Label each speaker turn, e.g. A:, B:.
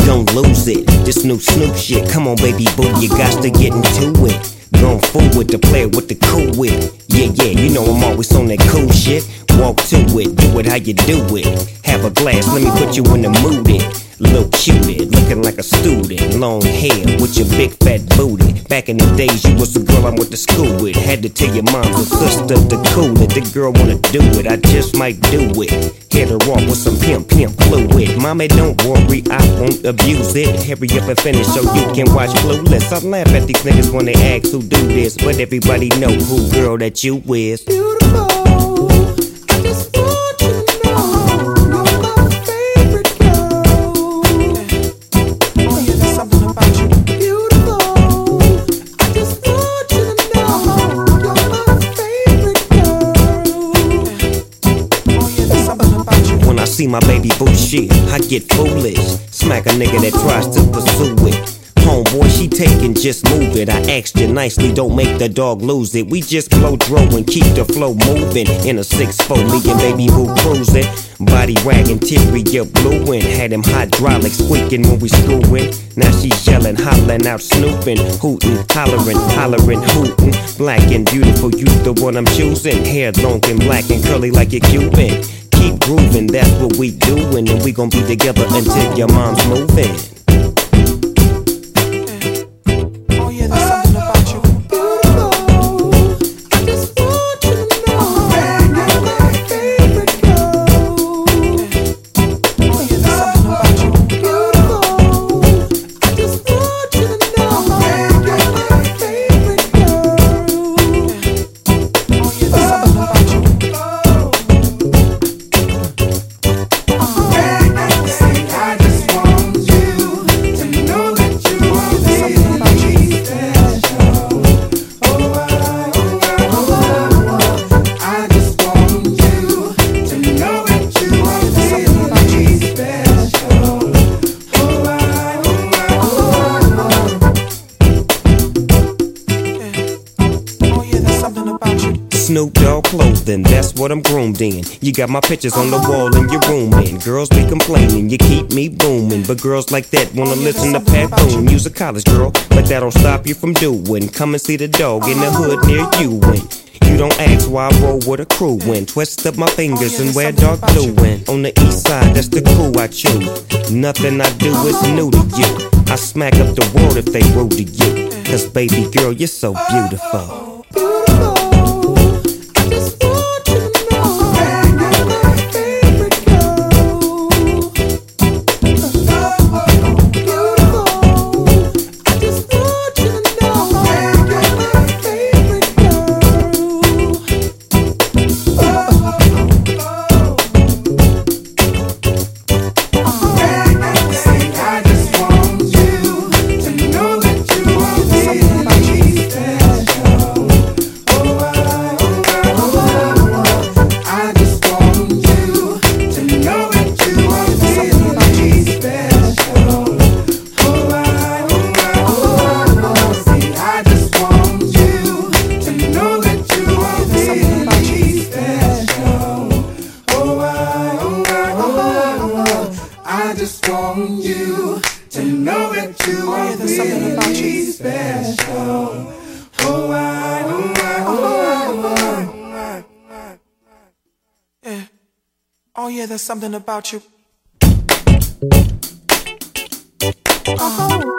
A: gon' lose it. This new Snoop shit, come on baby boo, you got to get into it. Going forward to play with the cool wit. Yeah, you know I'm always on that cool shit. Walk to it, do it how you do it. Have a glass, let me put you in the mood. Little cutie, looking like a student. Long hair with your big fat booty. Back in the days, you was the girl I went to school with. Had to tell your mom and sister to cool it. The girl wanna do it, I just might do it. Hit her off with some pimp fluid. Mommy, don't worry, I won't abuse it. Hurry up and finish so you can watch Clueless. I laugh at these niggas when they ask who do this, but everybody know who girl that you is.
B: Beautiful. I just want you to know you're my favorite girl. Oh yeah, there's something about you. Beautiful. I just want you to know you're my favorite girl. Oh yeah, there's something about you.
A: When I see my baby boo shit, I get foolish. Smack a nigga that tries to pursue it. Homeboy, she taking, just move it. I asked you nicely, don't make the dog lose it. We just blow dro and keep the flow moving. In a 6'4", me and baby boo cruising. Body wagging, interior blueing. Had him hydraulic squeaking when we screwing. Now she yelling, hollering out, snooping, hooting, hollering, hooting. Black and beautiful, you the one I'm choosing. Hair long and black and curly like a Cuban. Keep grooving, that's what we doing, and we gon' be together until your mom's moving. Snoop Dogg clothing, that's what I'm groomed in. You got my pictures on the wall in your room, and girls be complaining, you keep me booming. But girls like that wanna listen to Pat Boone. You's a college girl, but that don't stop you from doing. Come and see the dog in the hood near you, and you don't ask why I roll with a crew when twist up my fingers and wear dark blue. And on the east side, that's the crew I choose. Nothing I do is new to you. I smack up the world if they rude to you. Cause baby girl, you're so beautiful.
B: I just want you to know that you are really special. Oh, yeah. Oh, yeah, there's something about you. Oh.